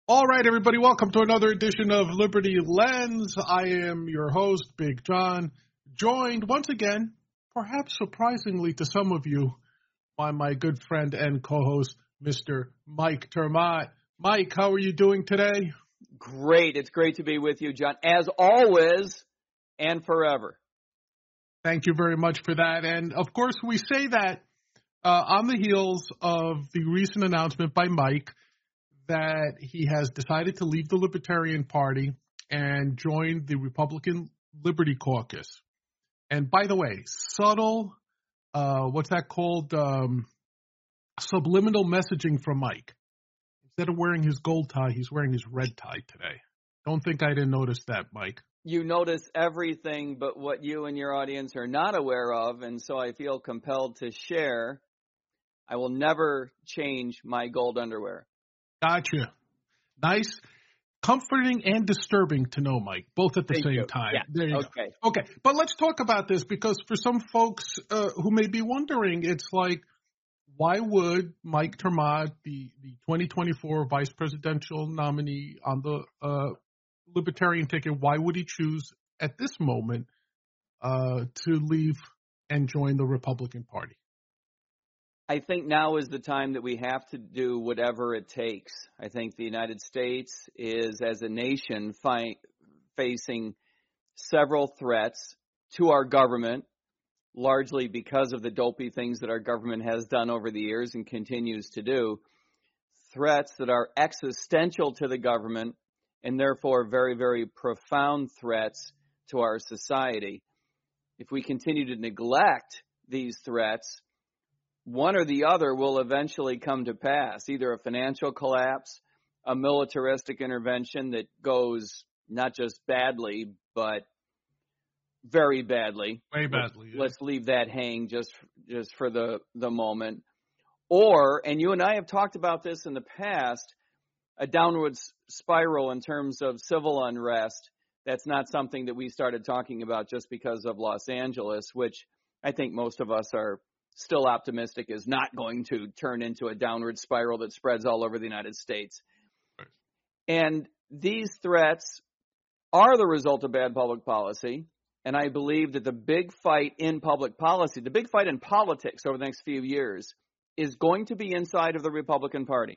All right, everybody, welcome to another edition of Liberty Lens. I am your host, Big John, joined once again, perhaps surprisingly to some of you, by my good friend and co-host, Mr. Mike Termott. Mike, how are you doing today? Great. It's great to be with you, John, as always and forever. Thank you very much for that. And, of course, we say that on the heels of the recent announcement by Mike that he has decided to leave the Libertarian Party and join the Republican Liberty Caucus. And by the way, subtle, what's that called? Subliminal messaging from Mike. Instead of wearing his gold tie, he's wearing his red tie today. Don't think I didn't notice that, Mike. You notice everything but what you and your audience are not aware of, and so I feel compelled to share. I will never change my gold underwear. Gotcha. Nice, comforting, and disturbing to know, Mike, both at the same time. Yeah. There you go. Okay, but let's talk about this because for some folks who may be wondering, it's like, why would Mike Termott, the 2024 vice presidential nominee on the Libertarian ticket, why would he choose at this moment to leave and join the Republican Party? I think now is the time that we have to do whatever it takes. I think the United States is, as a nation, facing several threats to our government, largely because of the dopey things that our government has done over the years and continues to do, threats that are existential to the government and therefore very, very profound threats to our society. If we continue to neglect these threats, one or the other will eventually come to pass, either a financial collapse, a militaristic intervention that goes not just badly, but very badly. Way badly. Let's leave that hang just for the moment. Or, and you and I have talked about this in the past, a downward spiral in terms of civil unrest. That's not something that we started talking about just because of Los Angeles, which I think most of us are still optimistic is not going to turn into a downward spiral that spreads all over the United States. Right. And these threats are the result of bad public policy. And I believe that the big fight in public policy, the big fight in politics over the next few years is going to be inside of the Republican Party.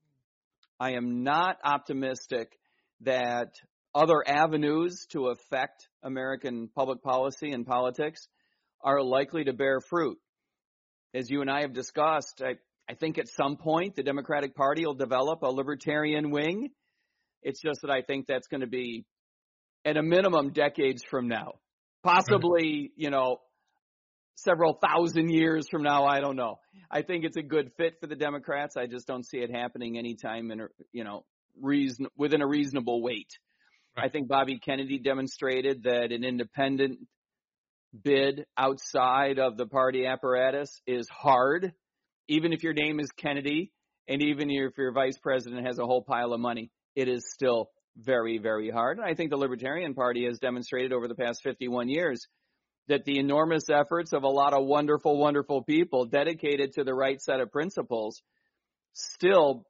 I am not optimistic that other avenues to affect American public policy and politics are likely to bear fruit. As you and I have discussed, I think at some point the Democratic Party will develop a libertarian wing. It's just that I think that's going to be at a minimum decades from now. Possibly, several thousand years from now, I don't know. I think it's a good fit for the Democrats. I just don't see it happening anytime within a reasonable wait. Right. I think Bobby Kennedy demonstrated that an independent bid outside of the party apparatus is hard, even if your name is Kennedy, and even if your vice president has a whole pile of money, it is still very, very hard. And I think the Libertarian Party has demonstrated over the past 51 years that the enormous efforts of a lot of wonderful, wonderful people dedicated to the right set of principles still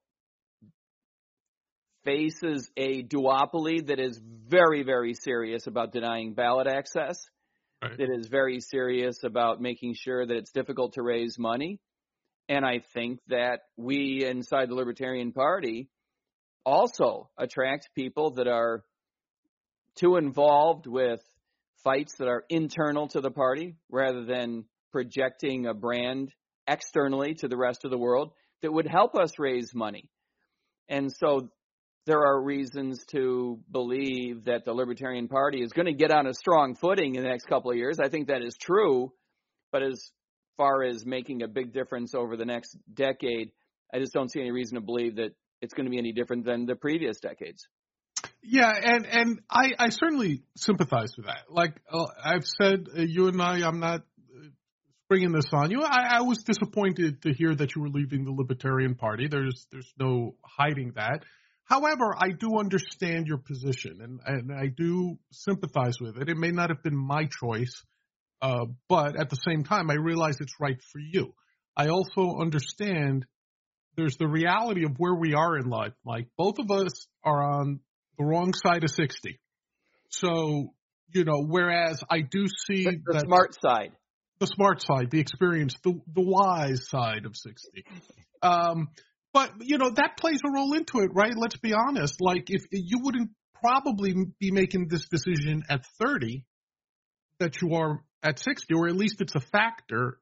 faces a duopoly that is very, very serious about denying ballot access. Right. That is very serious about making sure that it's difficult to raise money. And I think that we inside the Libertarian Party also attract people that are too involved with fights that are internal to the party rather than projecting a brand externally to the rest of the world that would help us raise money. And so there are reasons to believe that the Libertarian Party is going to get on a strong footing in the next couple of years. I think that is true. But as far as making a big difference over the next decade, I just don't see any reason to believe that it's going to be any different than the previous decades. Yeah, and I certainly sympathize with that. Like I've said, you and I'm not bringing this on you. I was disappointed to hear that you were leaving the Libertarian Party. There's no hiding that. However, I do understand your position, and I do sympathize with it. It may not have been my choice, but at the same time, I realize it's right for you. I also understand there's the reality of where we are in life, Mike. Both of us are on the wrong side of 60. So, whereas I do see the smart side. The smart side, the experience, the wise side of 60. But, that plays a role into it, right? Let's be honest. Like, if you wouldn't probably be making this decision at 30 that you are at 60, or at least it's a factor.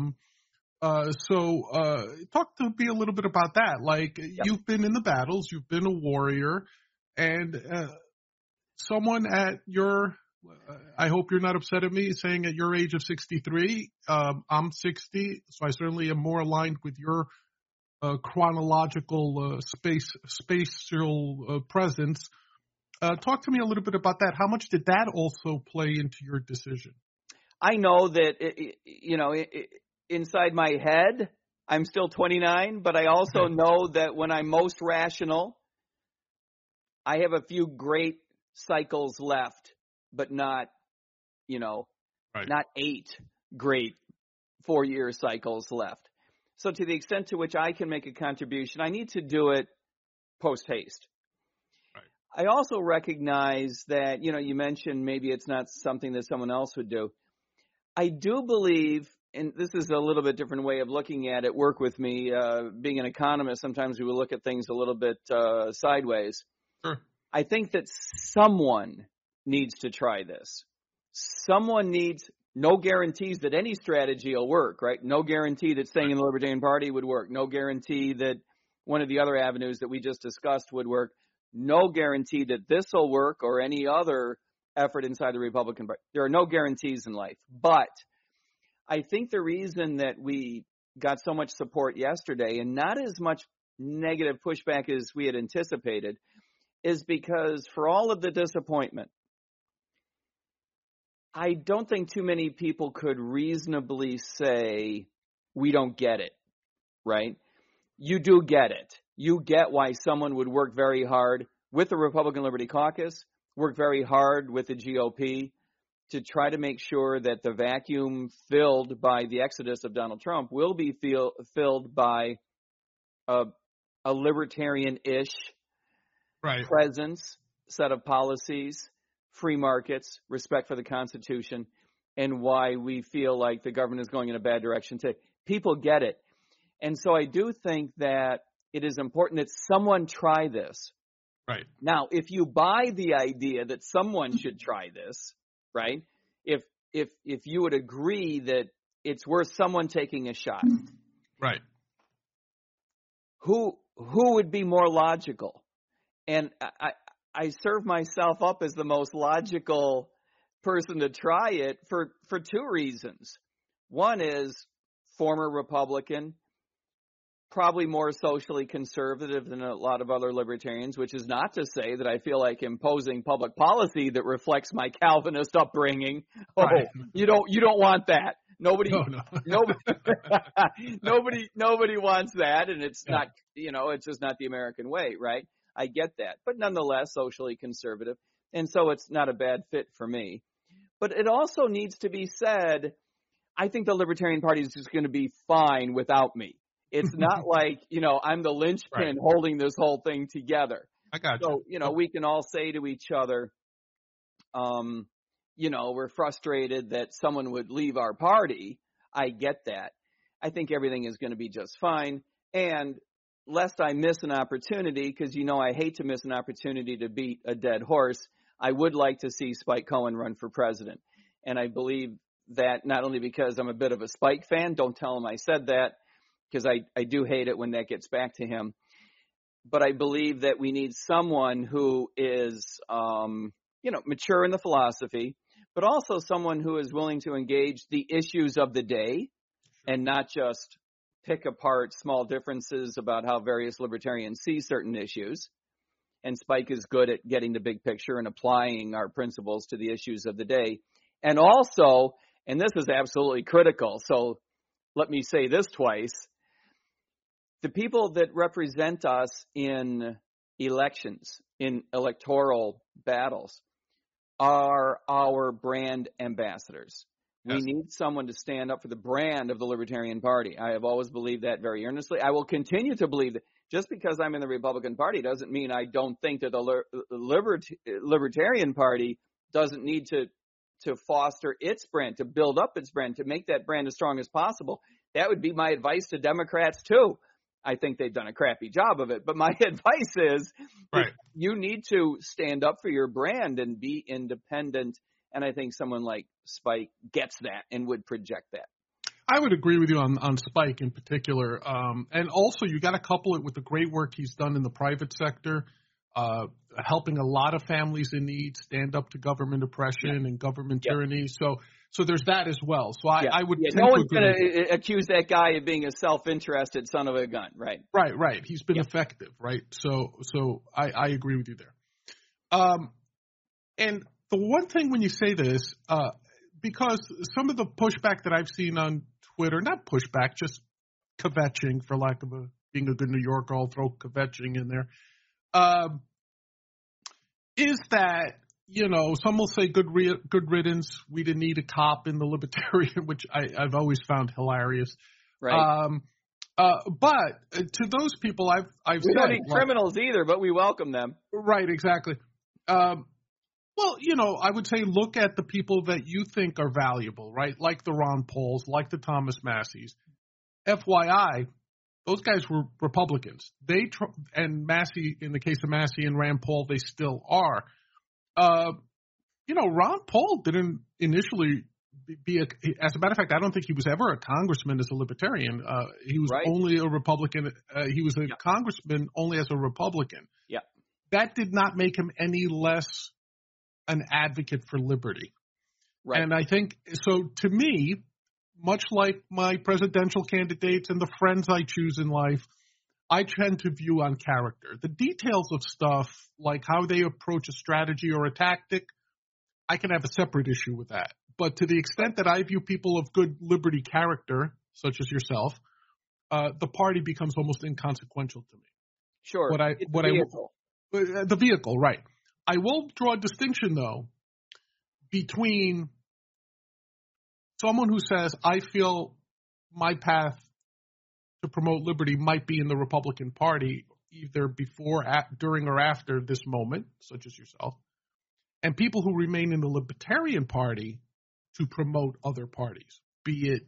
So talk to me a little bit about that. Like, You've been in the battles, you've been a warrior, and someone at your, I hope you're not upset at me saying at your age of 63, I'm 60, so I certainly am more aligned with your chronological spatial presence. Talk to me a little bit about that. How much did that also play into your decision? I know that, inside my head, I'm still 29, but I also know that when I'm most rational, I have a few great cycles left, but not, not 8 great 4-year cycles left. So to the extent to which I can make a contribution, I need to do it post haste. Right. I also recognize that, you mentioned maybe it's not something that someone else would do. I do believe, and this is a little bit different way of looking at it, work with me. Being an economist, sometimes we will look at things a little bit sideways. Sure. I think that someone needs to try this. Someone needs, no guarantees that any strategy will work, right? No guarantee that staying in the Libertarian Party would work. No guarantee that one of the other avenues that we just discussed would work. No guarantee that this will work or any other effort inside the Republican Party. There are no guarantees in life. But I think the reason that we got so much support yesterday and not as much negative pushback as we had anticipated is because for all of the disappointment, I don't think too many people could reasonably say, we don't get it, right? You do get it. You get why someone would work very hard with the Republican Liberty Caucus, work very hard with the GOP to try to make sure that the vacuum filled by the exodus of Donald Trump will be filled by a libertarian-ish presence, set of policies, free markets, respect for the Constitution, and why we feel like the government is going in a bad direction today. People get it. And so I do think that it is important that someone try this. Right. Now, if you buy the idea that someone should try this, right? If you would agree that it's worth someone taking a shot. Right. Who would be more logical? And I serve myself up as the most logical person to try it for 2 reasons. One is former Republican, probably more socially conservative than a lot of other libertarians, which is not to say that I feel like imposing public policy that reflects my Calvinist upbringing. Right. You don't want that. Nobody wants that, and it's not, it's just not the American way, right? I get that, but nonetheless, socially conservative, and so it's not a bad fit for me. But it also needs to be said, I think the Libertarian Party is just going to be fine without me. It's not like, I'm the linchpin holding this whole thing together. I got you. So, we can all say to each other, we're frustrated that someone would leave our party. I get that. I think everything is going to be just fine. And lest I miss an opportunity, because I hate to miss an opportunity to beat a dead horse, I would like to see Spike Cohen run for president. And I believe that not only because I'm a bit of a Spike fan, don't tell him I said that, because I do hate it when that gets back to him. But I believe that we need someone who is, mature in the philosophy, but also someone who is willing to engage the issues of the day and not just pick apart small differences about how various libertarians see certain issues. And Spike is good at getting the big picture and applying our principles to the issues of the day. And also, and this is absolutely critical, so let me say this twice, the people that represent us in elections, in electoral battles, are our brand ambassadors. We need someone to stand up for the brand of the Libertarian Party. I have always believed that very earnestly. I will continue to believe that. Just because I'm in the Republican Party doesn't mean I don't think that the Libertarian Party doesn't need to foster its brand, to build up its brand, to make that brand as strong as possible. That would be my advice to Democrats, too. I think they've done a crappy job of it. But my advice is you need to stand up for your brand and be independent. And I think someone like Spike gets that and would project that. I would agree with you on Spike in particular. And also, you got to couple it with the great work he's done in the private sector, helping a lot of families in need stand up to government oppression and government tyranny. So there's that as well. So I would no one's going to accuse that guy of being a self-interested son of a gun, right? Right. He's been effective, right? So I agree with you there. And the one thing when you say this, because some of the pushback that I've seen on Twitter, not pushback, just kvetching, for lack of being a good New Yorker, I'll throw kvetching in there, is that, some will say good riddance, we didn't need a cop in the Libertarian, which I've always found hilarious. Right. But to those people, I've we said, don't need criminals either, but we welcome them. Right, exactly. Well, I would say look at the people that you think are valuable, right? Like the Ron Pauls, like the Thomas Masseys. FYI, those guys were Republicans. And Massey, in the case of Massey and Rand Paul, they still are. Ron Paul didn't initially as a matter of fact, I don't think he was ever a congressman as a Libertarian. He was only a Republican. He was a congressman only as a Republican. Yeah. That did not make him any less an advocate for liberty. Right. And I think, so to me, much like my presidential candidates and the friends I choose in life, I tend to view on character. The details of stuff, like how they approach a strategy or a tactic, I can have a separate issue with that. But to the extent that I view people of good liberty character, such as yourself, the party becomes almost inconsequential to me. Sure. The vehicle, right. I will draw a distinction, though, between someone who says, I feel my path to promote liberty might be in the Republican Party, either before, during, or after this moment, such as yourself, and people who remain in the Libertarian Party to promote other parties, be it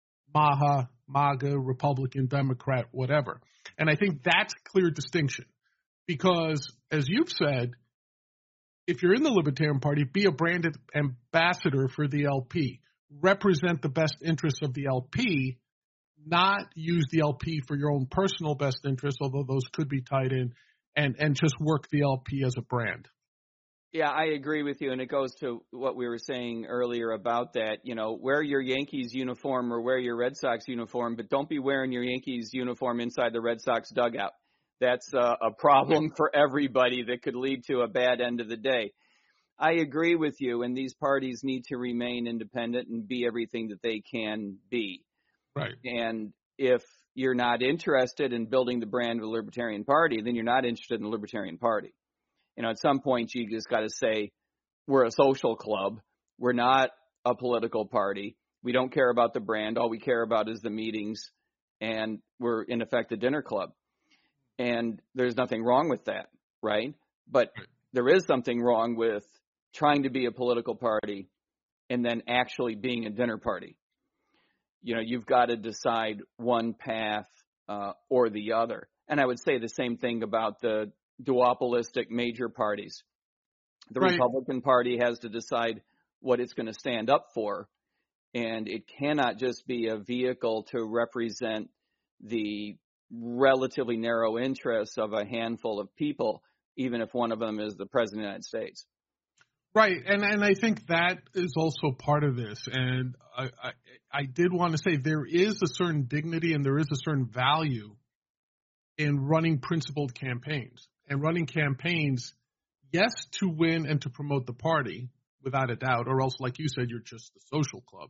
MAGA, Republican, Democrat, whatever. And I think that's a clear distinction because, as you've said, if you're in the Libertarian Party, be a branded ambassador for the LP. Represent the best interests of the LP, not use the LP for your own personal best interests, although those could be tied in, and just work the LP as a brand. Yeah, I agree with you, and it goes to what we were saying earlier about that. Wear your Yankees uniform or wear your Red Sox uniform, but don't be wearing your Yankees uniform inside the Red Sox dugout. That's a problem for everybody that could lead to a bad end of the day. I agree with you, and these parties need to remain independent and be everything that they can be. Right. And if you're not interested in building the brand of the Libertarian Party, then you're not interested in the Libertarian Party. At some point, you just got to say, we're a social club. We're not a political party. We don't care about the brand. All we care about is the meetings, and we're, in effect, a dinner club. And there's nothing wrong with that, right? But there is something wrong with trying to be a political party and then actually being a dinner party. You've got to decide one path or the other. And I would say the same thing about the duopolistic major parties. The Republican Party has to decide what it's going to stand up for, and it cannot just be a vehicle to represent the relatively narrow interests of a handful of people, even if one of them is the President of the United States. Right, and I think that is also part of this. And I did want to say there is a certain dignity and there is a certain value in running principled campaigns. And running campaigns, yes, to win and to promote the party, without a doubt, or else, like you said, you're just a social club.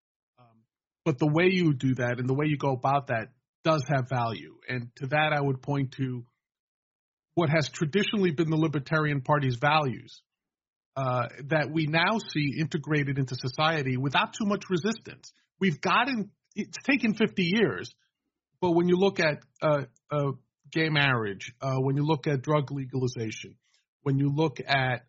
But the way you do that and the way you go about that does have value. And to that, I would point to what has traditionally been the Libertarian Party's values. that we now see integrated into society without too much resistance. It's taken 50 years, but when you look at gay marriage, when you look at drug legalization, when you look at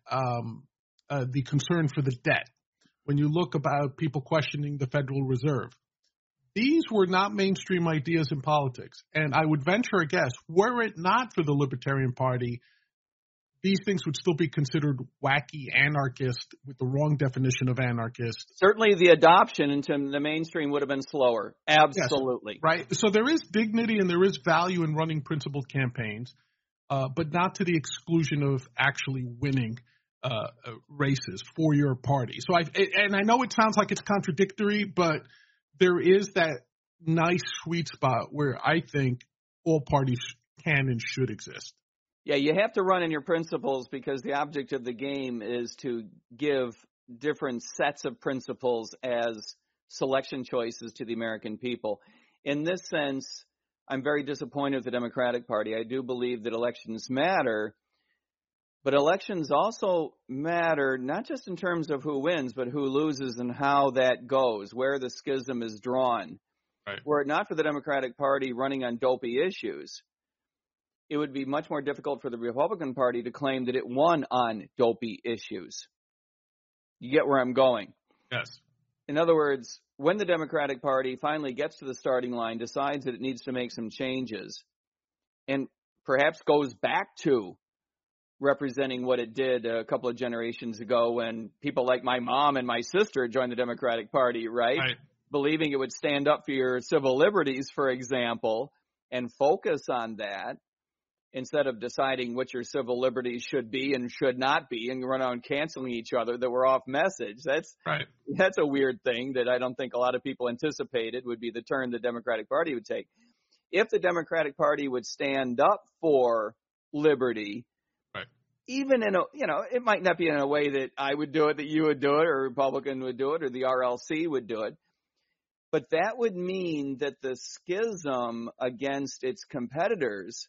the concern for the debt, when you look about people questioning the Federal Reserve, these were not mainstream ideas in politics. And I would venture a guess, were it not for the Libertarian Party, these things would still be considered wacky anarchist with the wrong definition of anarchist. Certainly the adoption into the mainstream would have been slower. Absolutely. Yes, right. So there is dignity and there is value in running principled campaigns, but not to the exclusion of actually winning races for your party. So I know it sounds like it's contradictory, but there is that nice sweet spot where I think all parties can and should exist. Yeah, you have to run in your principles because the object of the game is to give different sets of principles as selection choices to the American people. In this sense, I'm very disappointed with the Democratic Party. I do believe that elections matter, but elections also matter not just in terms of who wins, but who loses and how that goes, where the schism is drawn. Right. Were it not for the Democratic Party running on dopey issues, it would be much more difficult for the Republican Party to claim that it won on dopey issues. You get where I'm going? Yes. In other words, when the Democratic Party finally gets to the starting line, decides that it needs to make some changes, and perhaps goes back to representing what it did a couple of generations ago when people like my mom and my sister joined the Democratic Party, right? Believing it would stand up for your civil liberties, for example, and focus on that, instead of deciding what your civil liberties should be and should not be and run on canceling each other that we're off message. That's a weird thing that I don't think a lot of people anticipated would be the turn the Democratic Party would take. If the Democratic Party would stand up for liberty, even in it might not be in a way that I would do it, that you would do it, or a Republican would do it, or the RLC would do it. But that would mean that the schism against its competitors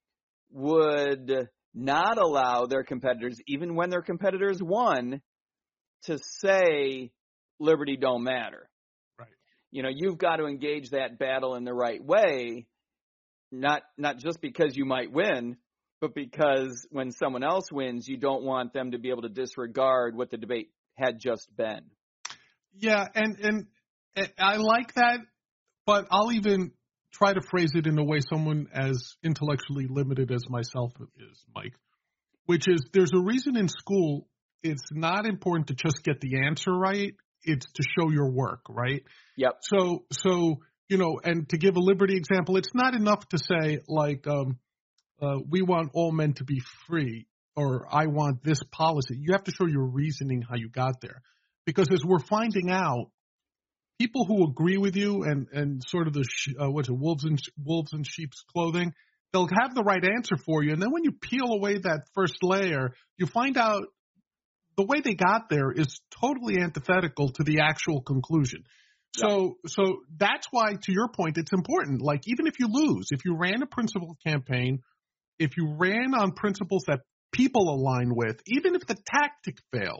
would not allow their competitors, even when their competitors won, to say liberty don't matter. Right. You've got to engage that battle in the right way, not just because you might win, but because when someone else wins, you don't want them to be able to disregard what the debate had just been. Yeah, and I like that, but I'll even try to phrase it in a way someone as intellectually limited as myself is, Mike, which is there's a reason in school it's not important to just get the answer right. It's to show your work, right? Yep. So and to give a liberty example, it's not enough to say like we want all men to be free or I want this policy. You have to show your reasoning how you got there. Because as we're finding out, people who agree with you and sort of the wolves in sheep's clothing, they'll have the right answer for you. And then when you peel away that first layer, you find out the way they got there is totally antithetical to the actual conclusion. Yeah. So that's why, to your point, it's important. Like even if you lose, if you ran a principled campaign, if you ran on principles that people align with, even if the tactic failed,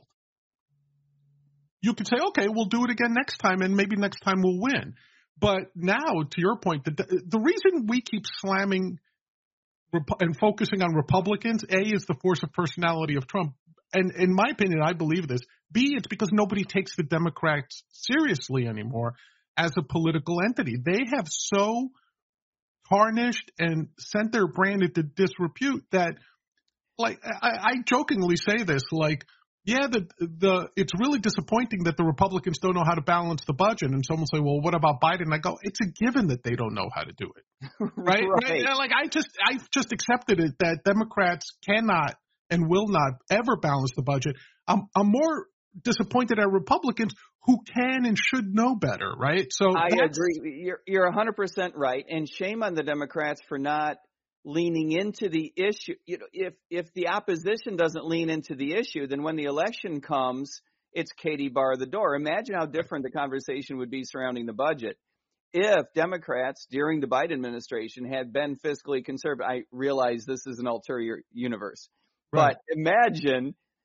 you could say, okay, we'll do it again next time, and maybe next time we'll win. But now, to your point, the reason we keep slamming and focusing on Republicans, A, is the force of personality of Trump. And in my opinion, I believe this. B, it's because nobody takes the Democrats seriously anymore as a political entity. They have so tarnished and sent their brand into disrepute that, like, I jokingly say this, like, yeah, it's really disappointing that the Republicans don't know how to balance the budget. And someone will say, well, what about Biden? I go, it's a given that they don't know how to do it. Right? Right? Like I've just accepted it that Democrats cannot and will not ever balance the budget. I'm more disappointed at Republicans who can and should know better, right? So I agree. You're 100% right. And shame on the Democrats for not leaning into the issue. If the opposition doesn't lean into the issue, then when the election comes, it's Katie bar the door. Imagine how different the conversation would be surrounding the budget if Democrats during the Biden administration had been fiscally conservative. I realize this is an ulterior universe, right. But imagine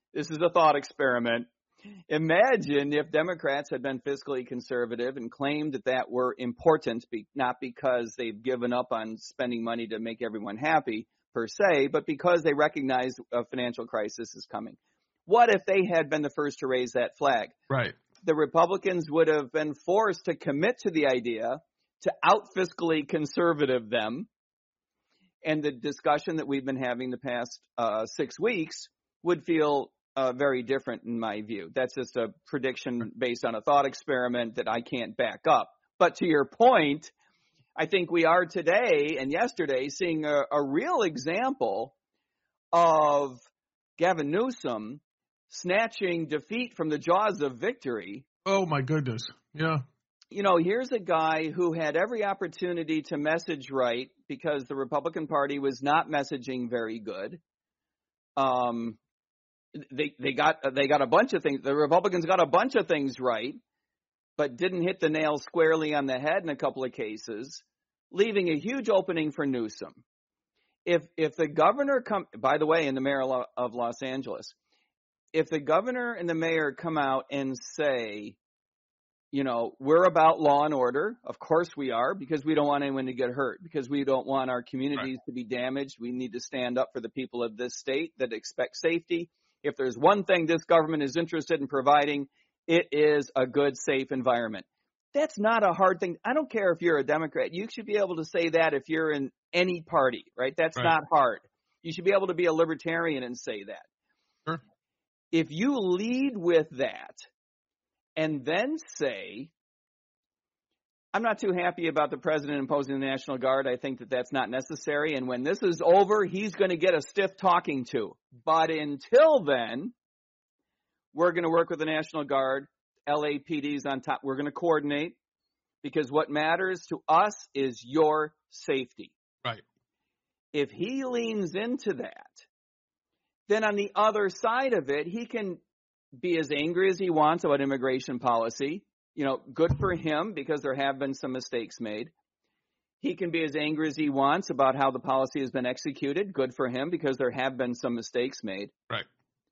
This is a thought experiment. Imagine if Democrats had been fiscally conservative and claimed that were important, not because they've given up on spending money to make everyone happy per se, but because they recognize a financial crisis is coming. What if they had been the first to raise that flag? Right. The Republicans would have been forced to commit to the idea to out fiscally conservative them. And the discussion that we've been having the past 6 weeks would feel very different in my view. That's just a prediction based on a thought experiment that I can't back up. But to your point, I think we are today and yesterday seeing a real example of Gavin Newsom snatching defeat from the jaws of victory. Oh, my goodness. Yeah. You know, here's a guy who had every opportunity to message right because the Republican Party was not messaging very good. They got a bunch of things. The Republicans got a bunch of things right, but didn't hit the nail squarely on the head in a couple of cases, leaving a huge opening for Newsom. If the governor by the way, in the mayor of Los Angeles, if the governor and the mayor come out and say, you know, we're about law and order, of course we are, because we don't want anyone to get hurt, because we don't want our communities to be damaged. We need to stand up for the people of this state that expect safety. If there's one thing this government is interested in providing, it is a good, safe environment. That's not a hard thing. I don't care if you're a Democrat. You should be able to say that if you're in any party, right? That's not hard. You should be able to be a libertarian and say that. Sure. If you lead with that and then say, I'm not too happy about the president imposing the National Guard. I think that that's not necessary. And when this is over, he's going to get a stiff talking to. But until then, we're going to work with the National Guard. LAPD's on top. We're going to coordinate because what matters to us is your safety. Right. If he leans into that, then on the other side of it, he can be as angry as he wants about immigration policy. You know, good for him because there have been some mistakes made. He can be as angry as he wants about how the policy has been executed. Good for him because there have been some mistakes made. Right.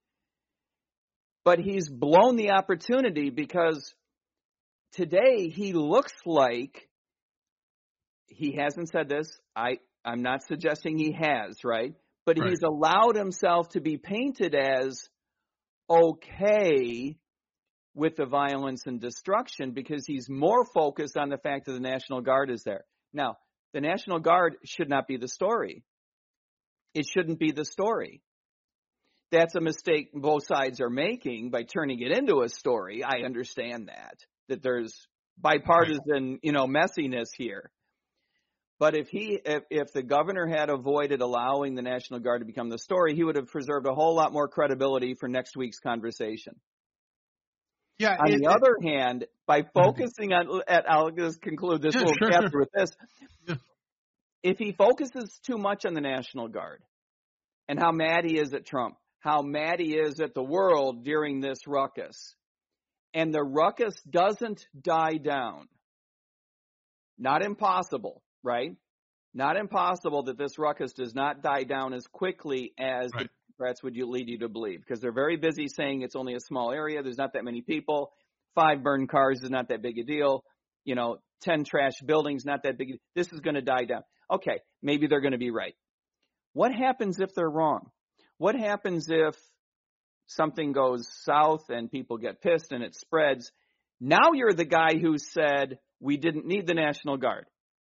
But he's blown the opportunity because today he looks like he hasn't said this. I'm not suggesting he has, right? But he's allowed himself to be painted as okay with the violence and destruction because he's more focused on the fact that the National Guard is there. Now, the National Guard should not be the story. It shouldn't be the story. That's a mistake both sides are making by turning it into a story. I understand that there's bipartisan, messiness here. But if the governor had avoided allowing the National Guard to become the story, he would have preserved a whole lot more credibility for next week's conversation. Yeah. On the other hand, by focusing on, I'll just conclude this little chapter with this. Yeah. If he focuses too much on the National Guard and how mad he is at Trump, how mad he is at the world during this ruckus, and the ruckus doesn't die down, not impossible, right? Not impossible that this ruckus does not die down as quickly as the Democrats would lead you to believe, because they're very busy saying it's only a small area, there's not that many people, 5 burned cars is not that big a deal, 10 trashed buildings, not that big. This is going to die down. Okay, maybe they're going to be right. What happens if they're wrong? What happens if something goes south and people get pissed and it spreads? Now you're the guy who said we didn't need the National Guard.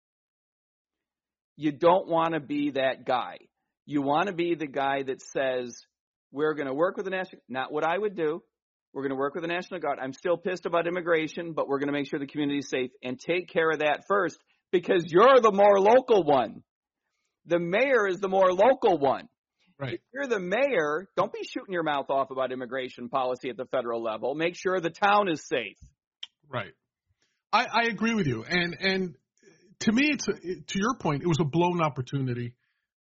You don't want to be that guy. You want to be the guy that says we're going to work with the National, not what I would do. We're going to work with the National Guard. I'm still pissed about immigration, but we're going to make sure the community is safe and take care of that first because you're the more local one. The mayor is the more local one. Right. If you're the mayor, don't be shooting your mouth off about immigration policy at the federal level. Make sure the town is safe. Right. I agree with you. And to me, to your point, it was a blown opportunity.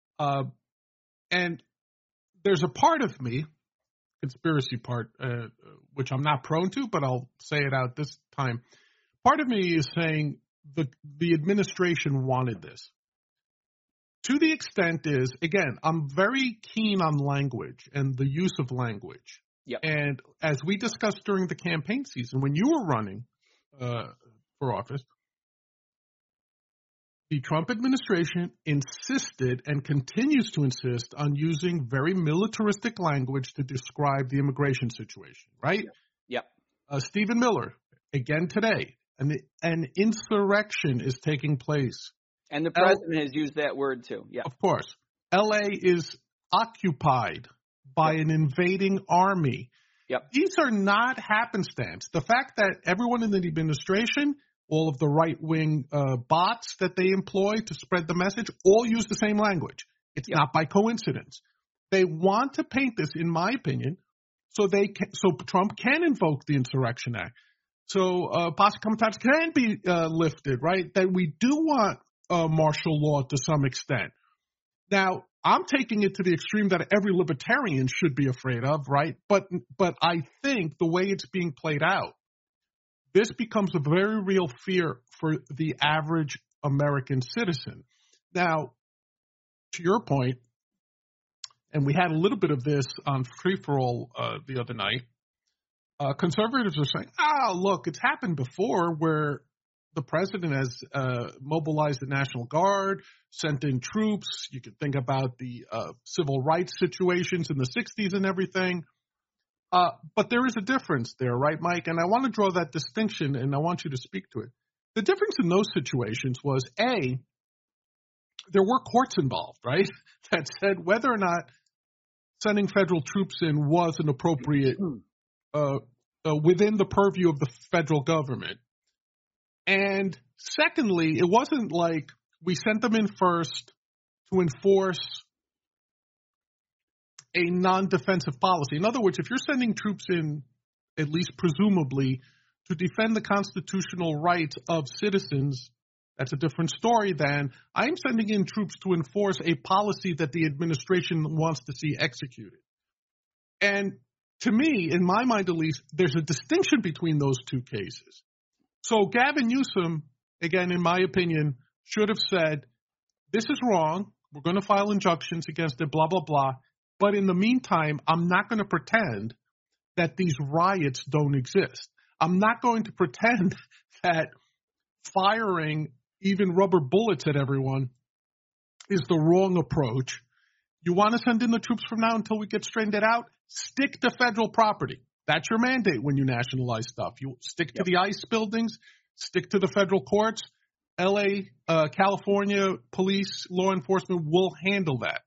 And there's a part of me, conspiracy part, which I'm not prone to, but I'll say it out this time. Part of me is saying the administration wanted this. To the extent is, again, I'm very keen on language and the use of language. Yep. And as we discussed during the campaign season, when you were running for office, the Trump administration insisted and continues to insist on using very militaristic language to describe the immigration situation, right? Yep. Stephen Miller, again today, an insurrection is taking place. And the president has used that word too. Yeah. Of course. L.A. is occupied by an invading army. Yep. These are not happenstance. The fact that everyone in the administration, all of the right-wing bots that they employ to spread the message, all use the same language. It's not by coincidence. They want to paint this, in my opinion, so Trump can invoke the Insurrection Act. So Posse Comitatus can be lifted, right? That we do want martial law to some extent. Now, I'm taking it to the extreme that every libertarian should be afraid of, right? But I think the way it's being played out, this becomes a very real fear for the average American citizen. Now, to your point, and we had a little bit of this on Free for All the other night, conservatives are saying, look, it's happened before where the president has mobilized the National Guard, sent in troops. You could think about the civil rights situations in the 60s and everything. But there is a difference there, right, Mike? And I want to draw that distinction, and I want you to speak to it. The difference in those situations was, A, there were courts involved, right, that said whether or not sending federal troops in was an appropriate within the purview of the federal government. And secondly, it wasn't like we sent them in first to enforce a non-defensive policy. In other words, if you're sending troops in, at least presumably, to defend the constitutional rights of citizens, that's a different story than I'm sending in troops to enforce a policy that the administration wants to see executed. And to me, in my mind at least, there's a distinction between those two cases. So Gavin Newsom, again, in my opinion, should have said, this is wrong. We're going to file injunctions against it, blah, blah, blah. But in the meantime, I'm not going to pretend that these riots don't exist. I'm not going to pretend that firing even rubber bullets at everyone is the wrong approach. You want to send in the troops from now until we get straightened it out? Stick to federal property. That's your mandate when you nationalize stuff. You stick to the ICE buildings, stick to the federal courts. L.A., California police, law enforcement will handle that.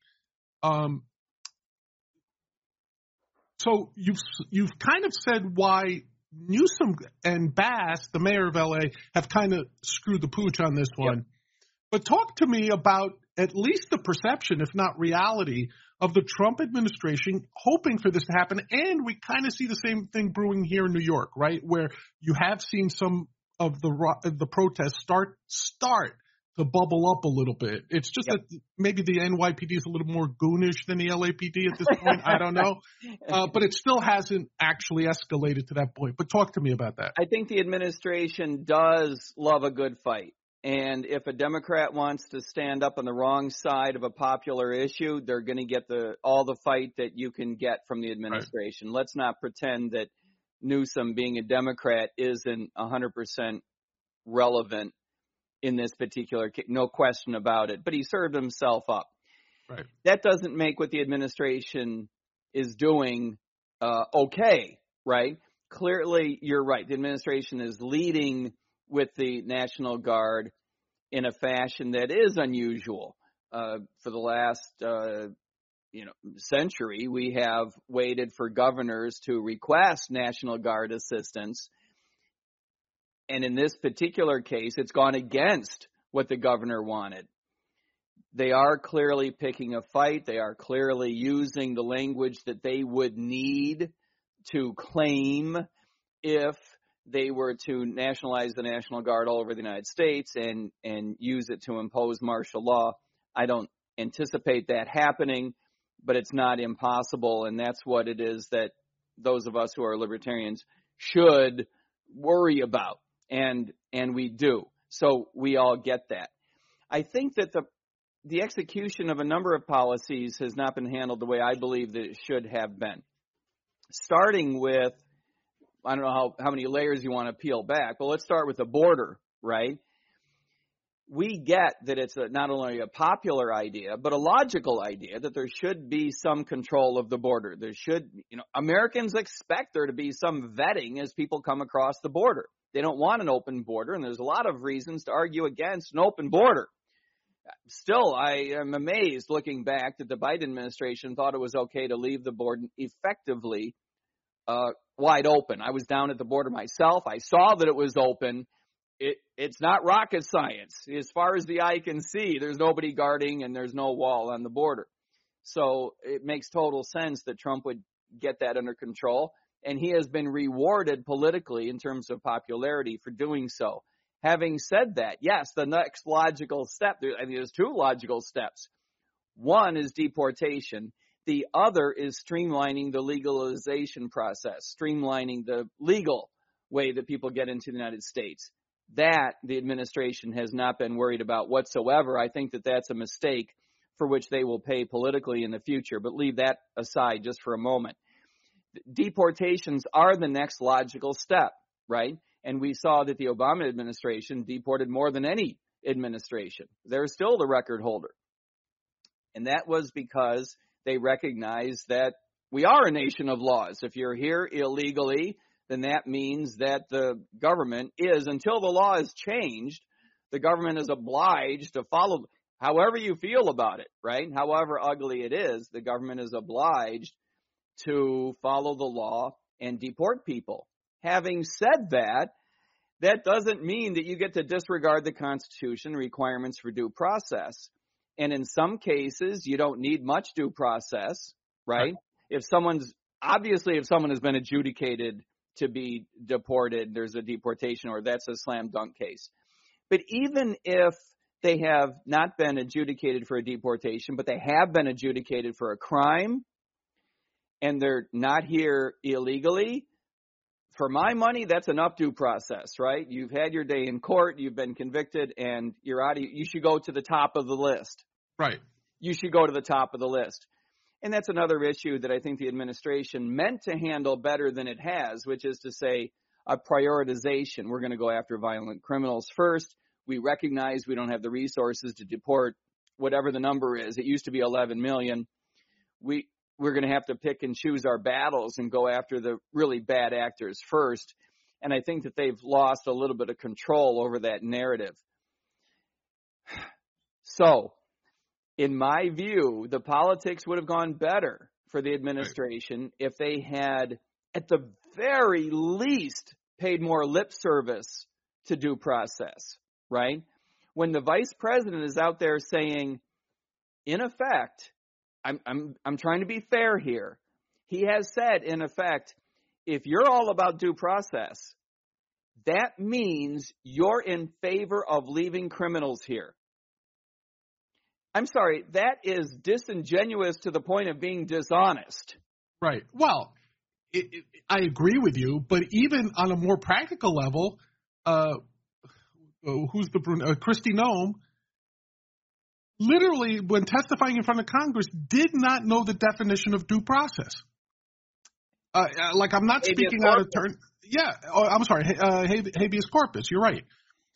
So you've kind of said why Newsom and Bass, the mayor of L.A., have kind of screwed the pooch on this one. Yep. But talk to me about at least the perception, if not reality, of the Trump administration hoping for this to happen. And we kind of see the same thing brewing here in New York, right, where you have seen some of the protests start to bubble up a little bit. It's just that maybe the NYPD is a little more goonish than the LAPD at this point. I don't know. But it still hasn't actually escalated to that point. But talk to me about that. I think the administration does love a good fight. And if a Democrat wants to stand up on the wrong side of a popular issue, they're going to get all the fight that you can get from the administration. Right. Let's not pretend that Newsom, being a Democrat, isn't 100% relevant in this particular case. No question about it. But he served himself up. Right. That doesn't make what the administration is doing okay, right? Clearly, you're right. The administration is leading with the National Guard in a fashion that is unusual. For the last century, we have waited for governors to request National Guard assistance. And in this particular case, it's gone against what the governor wanted. They are clearly picking a fight. They are clearly using the language that they would need to claim if they were to nationalize the National Guard all over the United States and use it to impose martial law. I don't anticipate that happening, but it's not impossible, and that's what it is that those of us who are libertarians should worry about, and we do. So we all get that. I think that the execution of a number of policies has not been handled the way I believe that it should have been. starting with, I don't know how many layers you want to peel back, but let's start with the border, right? We get that it's not only a popular idea, but a logical idea that there should be some control of the border. There should, Americans expect there to be some vetting as people come across the border. They don't want an open border, and there's a lot of reasons to argue against an open border. Still, I am amazed looking back that the Biden administration thought it was okay to leave the border effectively wide open. I was down at the border myself. I saw that it was open. It's not rocket science. As far as the eye can see, there's nobody guarding and there's no wall on the border. So it makes total sense that Trump would get that under control. And he has been rewarded politically in terms of popularity for doing so. Having said that, yes, the next logical step, there's two logical steps. One is deportation. The other is streamlining the legalization process, streamlining the legal way that people get into the United States. That the administration has not been worried about whatsoever. I think that that's a mistake for which they will pay politically in the future, but leave that aside just for a moment. Deportations are the next logical step, right? And we saw that the Obama administration deported more than any administration. They're still the record holder. And that was because they recognize that we are a nation of laws. If you're here illegally, then that means that the government is, until the law is changed, the government is obliged to follow, however you feel about it, right? However ugly it is, the government is obliged to follow the law and deport people. Having said that, that doesn't mean that you get to disregard the Constitution requirements for due process. And in some cases, you don't need much due process, right? If someone has been adjudicated to be deported, there's a deportation order, that's a slam dunk case. But even if they have not been adjudicated for a deportation, but they have been adjudicated for a crime, and they're not here illegally, for my money, that's enough due process, right? You've had your day in court, you've been convicted, and you're out. You should go to the top of the list. Right. You should go to the top of the list. And that's another issue that I think the administration meant to handle better than it has, which is to say a prioritization. We're going to go after violent criminals first. We recognize we don't have the resources to deport whatever the number is. It used to be 11 million. We're going to have to pick and choose our battles and go after the really bad actors first. And I think that they've lost a little bit of control over that narrative. So, in my view, the politics would have gone better for the administration if they had, at the very least, paid more lip service to due process, right? When the vice president is out there saying, in effect, I'm trying to be fair here. He has said, in effect, if you're all about due process, that means you're in favor of leaving criminals here. I'm sorry, that is disingenuous to the point of being dishonest. Right. Well, I agree with you, but even on a more practical level, Kristi Noem, literally, when testifying in front of Congress, did not know the definition of due process. I'm not speaking out of turn. Yeah, I'm sorry, habeas corpus. You're right.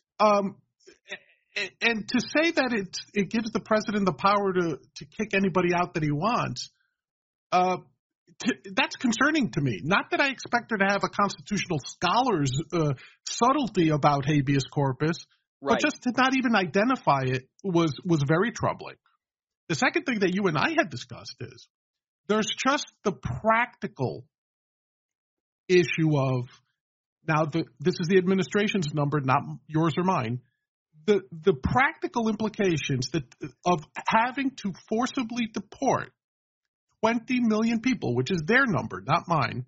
And to say that it gives the president the power to kick anybody out that he wants, that's concerning to me. Not that I expect her to have a constitutional scholar's subtlety about habeas corpus, right, but just to not even identify it was very troubling. The second thing that you and I had discussed is there's just the practical issue of, now this is the administration's number, not yours or mine, the practical implications of having to forcibly deport 20 million people, which is their number, not mine,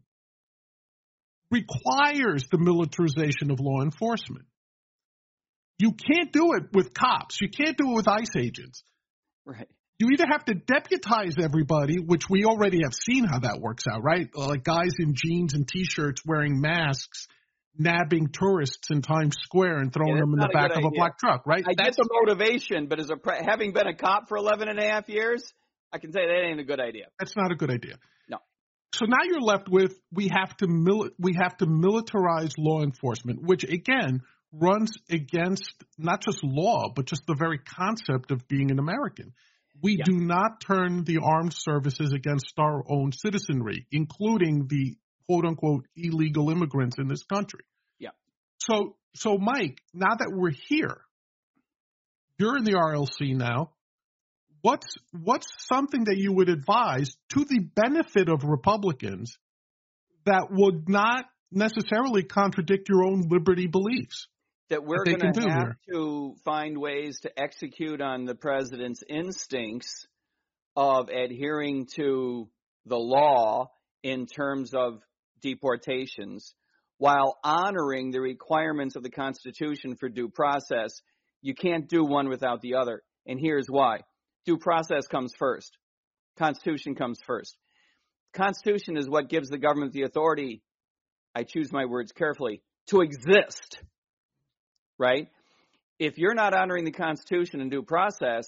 requires the militarization of law enforcement. You can't do it with cops. You can't do it with ICE agents. Right. You either have to deputize everybody, which we already have seen how that works out, right? Like guys in jeans and T-shirts wearing masks, nabbing tourists in Times Square and throwing them in the back of a black truck, right? I get the motivation, but having been a cop for 11 and a half years, I can say that ain't a good idea. That's not a good idea. No. So now you're left with we have to militarize law enforcement, which again runs against not just law but just the very concept of being an American. We do not turn the armed services against our own citizenry, including the quote unquote illegal immigrants in this country. Yeah. So Mike, now that we're here, you're in the RLC now. What's something that you would advise to the benefit of Republicans that would not necessarily contradict your own liberty beliefs? That we're going to have to find ways to execute on the president's instincts of adhering to the law in terms of deportations while honoring the requirements of the Constitution for due process. You can't do one without the other. And here's why. Due process comes first. Constitution comes first. Constitution is what gives the government the authority, I choose my words carefully, to exist. Right? If you're not honoring the Constitution and due process,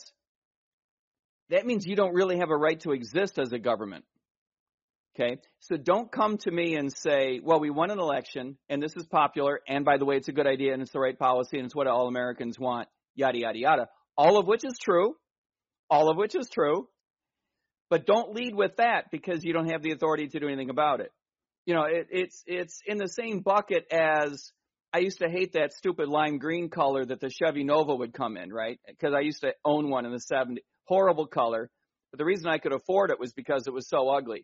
that means you don't really have a right to exist as a government. Okay? So don't come to me and say, well, we won an election, and this is popular, and by the way, it's a good idea, and it's the right policy, and it's what all Americans want, yada, yada, yada. All of which is true. All of which is true. But don't lead with that because you don't have the authority to do anything about it. You know, it's in the same bucket as I used to hate that stupid lime green color that the Chevy Nova would come in, right? Because I used to own one in the 70s. Horrible color. But the reason I could afford it was because it was so ugly.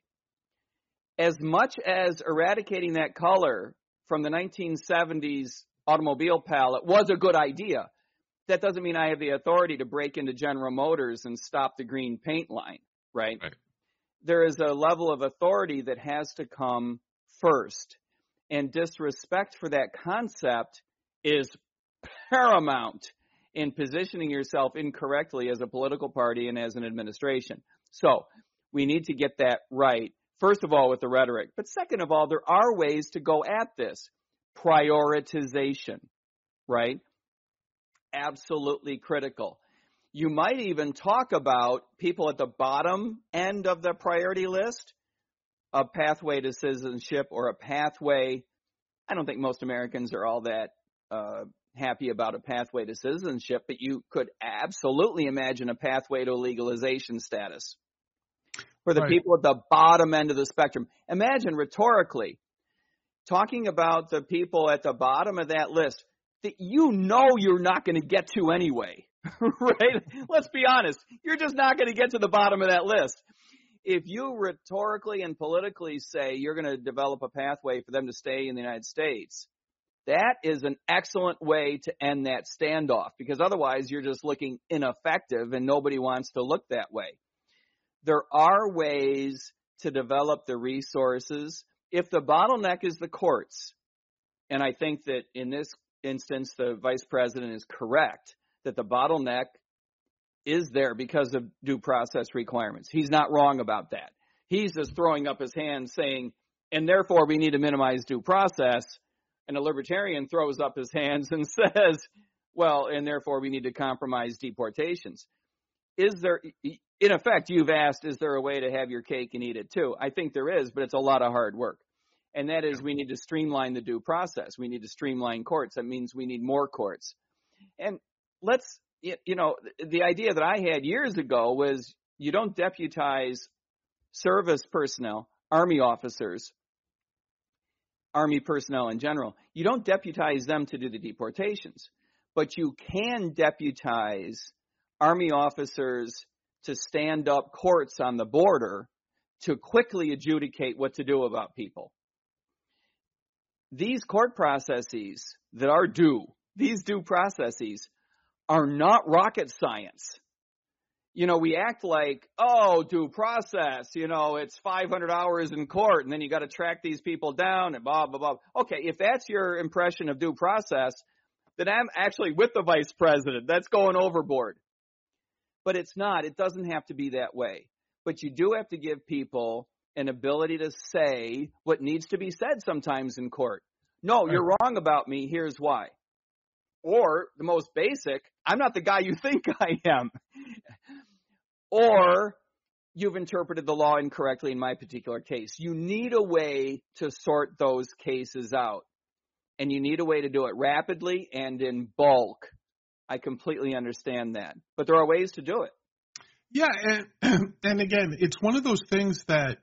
As much as eradicating that color from the 1970s automobile palette was a good idea, that doesn't mean I have the authority to break into General Motors and stop the green paint line, right? There is a level of authority that has to come first. And disrespect for that concept is paramount in positioning yourself incorrectly as a political party and as an administration. So we need to get that right, first of all, with the rhetoric. But second of all, there are ways to go at this. Prioritization, right? Absolutely critical. You might even talk about people at the bottom end of the priority list, a pathway to citizenship or a pathway. I don't think most Americans are all that happy about a pathway to citizenship, but you could absolutely imagine a pathway to legalization status for the people at the bottom end of the spectrum. Imagine rhetorically talking about the people at the bottom of that list that you know you're not going to get to anyway, right? Let's be honest. You're just not going to get to the bottom of that list. If you rhetorically and politically say you're going to develop a pathway for them to stay in the United States, that is an excellent way to end that standoff, because otherwise you're just looking ineffective and nobody wants to look that way. There are ways to develop the resources. If the bottleneck is the courts, and I think that in this instance the vice president is correct, that the bottleneck is there because of due process requirements. He's not wrong about that. He's just throwing up his hand saying, and therefore we need to minimize due process. And a libertarian throws up his hands and says, well, and therefore we need to compromise deportations. Is there, in effect, you've asked, is there a way to have your cake and eat it too? I think there is, but it's a lot of hard work. And that is, we need to streamline the due process. We need to streamline courts. That means we need more courts. And let's, you know, the idea that I had years ago was you don't deputize service personnel, Army officers, Army personnel in general. You don't deputize them to do the deportations, but you can deputize Army officers to stand up courts on the border to quickly adjudicate what to do about people. These court processes that are due, these due processes are not rocket science. You know, we act like, oh, due process, you know, it's 500 hours in court and then you got to track these people down and blah, blah, blah. Okay, if that's your impression of due process, then I'm actually with the vice president. That's going overboard. But it's not. It doesn't have to be that way. But you do have to give people an ability to say what needs to be said sometimes in court. No, you're wrong about me. Here's why. Or the most basic, I'm not the guy you think I am. Or you've interpreted the law incorrectly in my particular case. You need a way to sort those cases out, and you need a way to do it rapidly and in bulk. I completely understand that, but there are ways to do it. Yeah, and again, it's one of those things that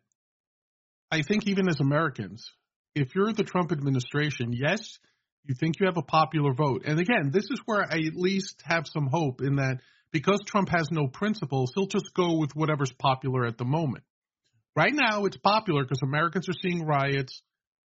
I think even as Americans, if you're the Trump administration, yes, you think you have a popular vote. And again, this is where I at least have some hope in that because Trump has no principles, he'll just go with whatever's popular at the moment. Right now, it's popular because Americans are seeing riots.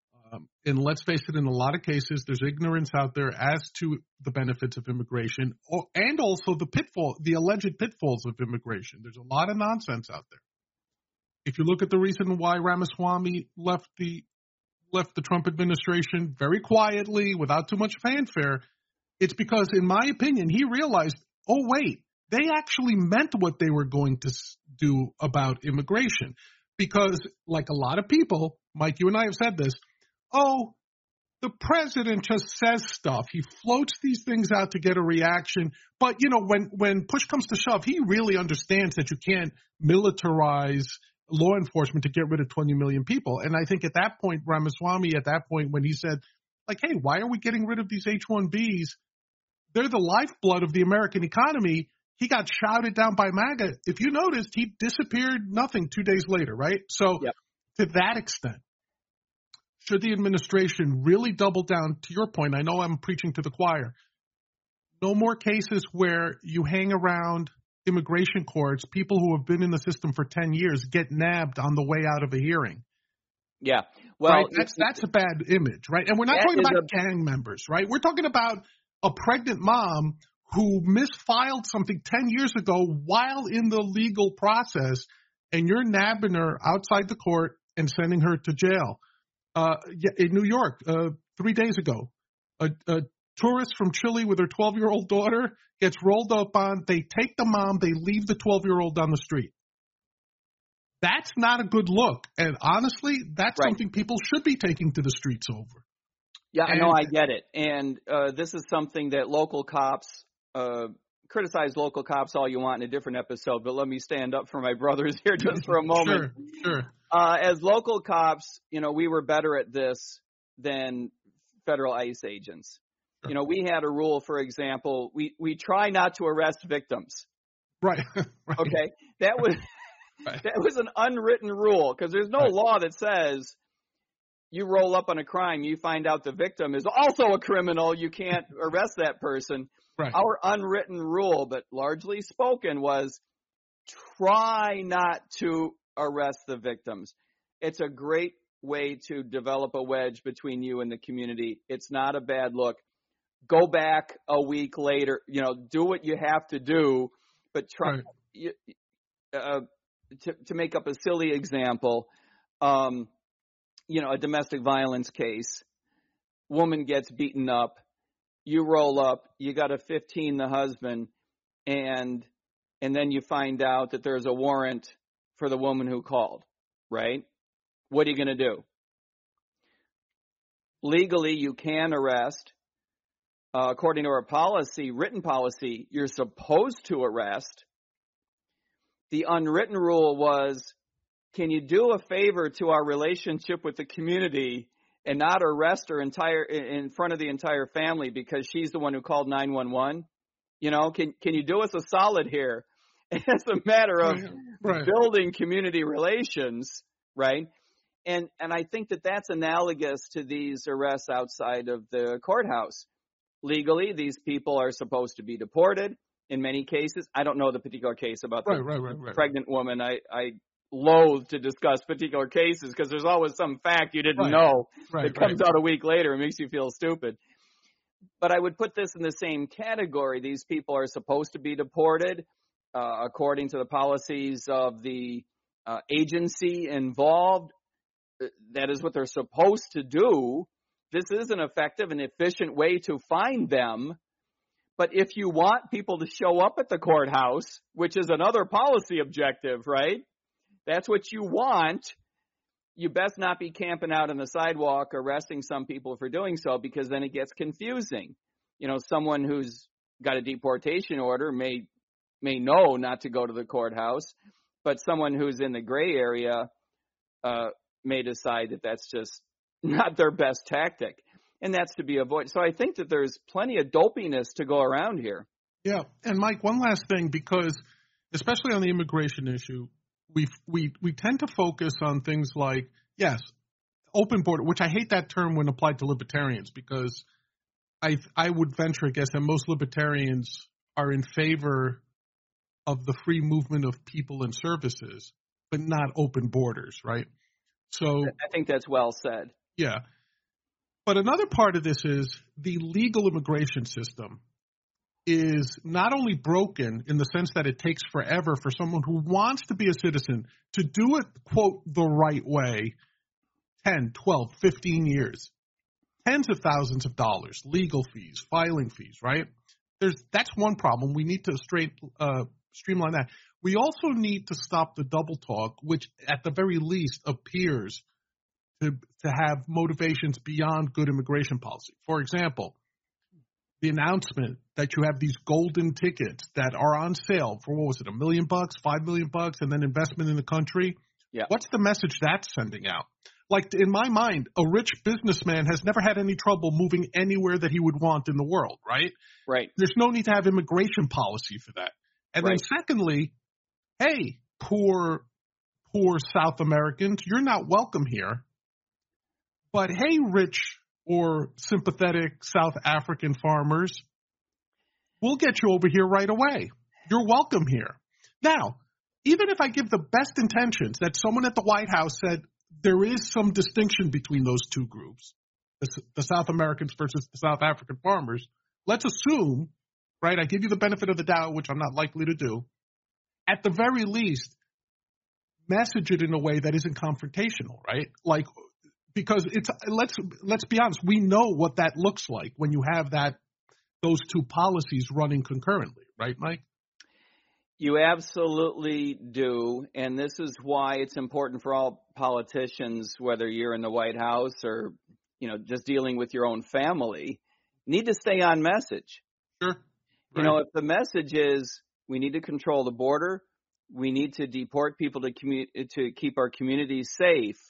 And let's face it, in a lot of cases, there's ignorance out there as to the benefits of immigration and also the alleged pitfalls of immigration. There's a lot of nonsense out there. If you look at the reason why Ramaswamy left the Trump administration very quietly, without too much fanfare, it's because, in my opinion, he realized, oh, wait, they actually meant what they were going to do about immigration. Because, like a lot of people, Mike, you and I have said this, oh, the president just says stuff. He floats these things out to get a reaction. But, when push comes to shove, he really understands that you can't militarize law enforcement to get rid of 20 million people. And I think at that point, Ramaswamy, when he said, like, hey, why are we getting rid of these H-1Bs? They're the lifeblood of the American economy. He got shouted down by MAGA. If you noticed, he disappeared nothing 2 days later, right? So Yep. To that extent, should the administration really double down, to your point, I know I'm preaching to the choir, no more cases where you hang around immigration courts, people who have been in the system for 10 years get nabbed on the way out of a hearing. Yeah. Well, right? That's a bad image, right? And we're not talking about gang members, right? We're talking about a pregnant mom who misfiled something 10 years ago while in the legal process, and you're nabbing her outside the court and sending her to jail. In New York, 3 days ago, a tourist from Chile with her 12-year-old daughter gets rolled up on. They take the mom. They leave the 12-year-old on the street. That's not a good look. And honestly, that's right. something people should be taking to the streets over. Yeah, I know, I get it. And this is something that local cops, criticize local cops all you want in a different episode, but let me stand up for my brothers here just for a moment. Sure. As local cops, we were better at this than federal ICE agents. Sure. We had a rule, for example, we try not to arrest victims. Right. Okay. That was an unwritten rule because there's no law that says you roll up on a crime, you find out the victim is also a criminal, you can't arrest that person. Right. Our unwritten rule, but largely spoken, was try not to arrest the victims. It's a great way to develop a wedge between you and the community. It's not a bad look. Go back a week later, do what you have to do, but try to make up a silly example. A domestic violence case, woman gets beaten up, you roll up, you got to 15 the husband, and then you find out that there's a warrant for the woman who called, right? What are you going to do? Legally, you can arrest. According to our policy, written policy, you're supposed to arrest. The unwritten rule was, can you do a favor to our relationship with the community and not arrest her in front of the entire family because she's the one who called 911? Can you do us a solid here? It's a matter of building community relations, right? And I think that that's analogous to these arrests outside of the courthouse. Legally, these people are supposed to be deported in many cases. I don't know the particular case about the pregnant woman. I loathe to discuss particular cases because there's always some fact you didn't know that comes out a week later and makes you feel stupid. But I would put this in the same category. These people are supposed to be deported according to the policies of the agency involved. That is what they're supposed to do. This is an effective and efficient way to find them. But if you want people to show up at the courthouse, which is another policy objective, right? That's what you want. You best not be camping out on the sidewalk arresting some people for doing so, because then it gets confusing. Someone who's got a deportation order may know not to go to the courthouse, but someone who's in the gray area may decide that that's just not their best tactic, and that's to be avoided. So I think that there's plenty of dopiness to go around here. Yeah, and Mike, one last thing, because especially on the immigration issue, we tend to focus on things like, yes, open border, which I hate that term when applied to libertarians, because I would venture a guess that most libertarians are in favor of the free movement of people and services, but not open borders, right? So I think that's well said. Yeah. But another part of this is the legal immigration system is not only broken in the sense that it takes forever for someone who wants to be a citizen to do it, quote, the right way, 10, 12, 15 years, tens of thousands of dollars, legal fees, filing fees, right? That's one problem. We need to streamline that. We also need to stop the double talk, which at the very least appears to have motivations beyond good immigration policy. For example, the announcement that you have these golden tickets that are on sale for, what was it, $1 million, $5 million, and then investment in the country. Yeah. What's the message that's sending out? Like, in my mind, a rich businessman has never had any trouble moving anywhere that he would want in the world, right? Right. There's no need to have immigration policy for that. And Right. then secondly, hey, poor South Americans, you're not welcome here. But hey, rich or sympathetic South African farmers, we'll get you over here right away. You're welcome here. Now, even if I give the best intentions that someone at the White House said there is some distinction between those two groups, the South Americans versus the South African farmers, let's assume, right, I give you the benefit of the doubt, which I'm not likely to do, at the very least, message it in a way that isn't confrontational, right? Like, because let's be honest, we know what that looks like when you have those two policies running concurrently, right, Mike? You absolutely do, and this is why it's important for all politicians, whether you're in the White House or, just dealing with your own family, need to stay on message. Sure. Right. If the message is we need to control the border, we need to deport people to keep our communities safe,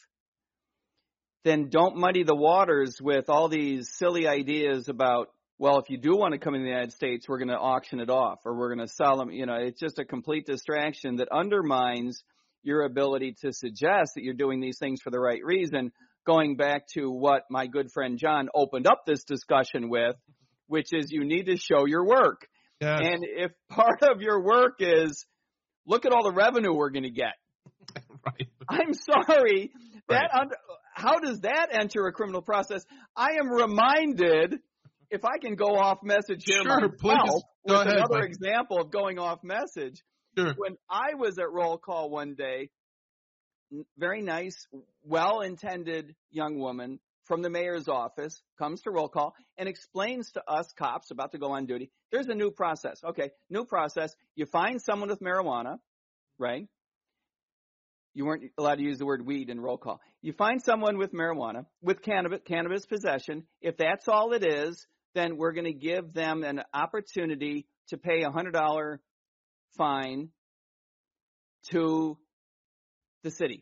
then don't muddy the waters with all these silly ideas about, well, if you do want to come in the United States, we're going to auction it off or we're going to sell them. It's just a complete distraction that undermines your ability to suggest that you're doing these things for the right reason, going back to what my good friend John opened up this discussion with, which is you need to show your work. Yes. And if part of your work is, look at all the revenue we're going to get. Right. I'm sorry. Right. How does that enter a criminal process? I am reminded, if I can go off message here Sure, myself, Go with ahead, another Mike. example of going off message. Sure. When I was at roll call one day, very nice, well-intended young woman from the mayor's office comes to roll call and explains to us cops about to go on duty, there's a new process. Okay, new process. You find someone with marijuana, right? You weren't allowed to use the word weed in roll call. You find someone with marijuana, with cannabis possession. If that's all it is, then we're going to give them an opportunity to pay a $100 fine to the city.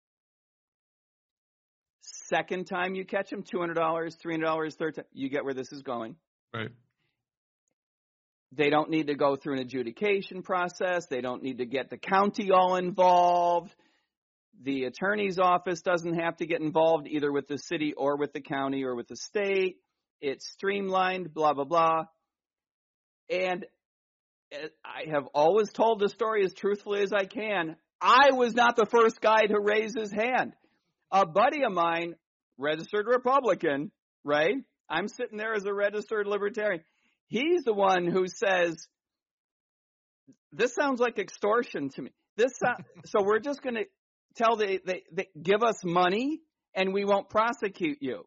Second time you catch them, $200, $300, third time, you get where this is going. Right. They don't need to go through an adjudication process. They don't need to get the county all involved. The attorney's office doesn't have to get involved either with the city or with the county or with the state. It's streamlined, blah, blah, blah. And I have always told the story as truthfully as I can. I was not the first guy to raise his hand. A buddy of mine, registered Republican, right? I'm sitting there as a registered Libertarian. He's the one who says, this sounds like extortion to me. So we're just going to tell they give us money and we won't prosecute you.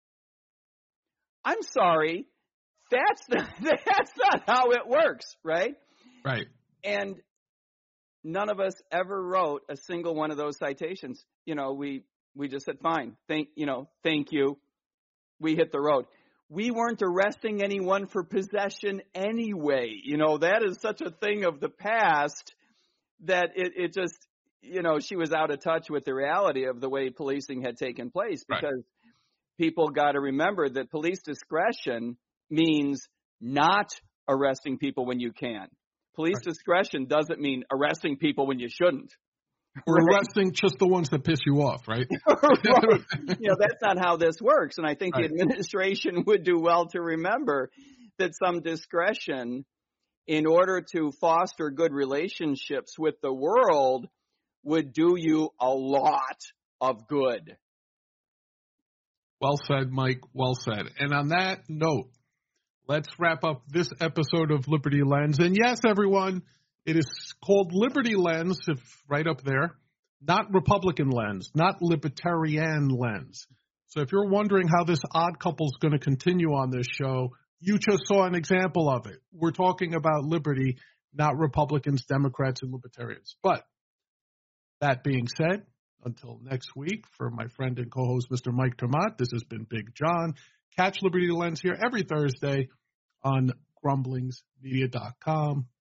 I'm sorry. That's not how it works, right? Right. And none of us ever wrote a single one of those citations. We just said, fine, thank you. We hit the road. We weren't arresting anyone for possession anyway. That is such a thing of the past that it just, she was out of touch with the reality of the way policing had taken place, because people got to remember that police discretion means not arresting people when you can. Police discretion doesn't mean arresting people when you shouldn't. Or arresting just the ones that piss you off, right? Right. That's not how this works. And I think the administration would do well to remember that some discretion, in order to foster good relationships with the world, would do you a lot of good. Well said, Mike. Well said. And on that note, let's wrap up this episode of Liberty Lens. And yes, everyone, it is called Liberty Lens, if right up there, not Republican Lens, not Libertarian Lens. So if you're wondering how this odd couple is going to continue on this show, you just saw an example of it. We're talking about liberty, not Republicans, Democrats, and Libertarians. But that being said, until next week, for my friend and co-host, Mr. Mike Termott, this has been Big John. Catch Liberty Lens here every Thursday on grumblingsmedia.com.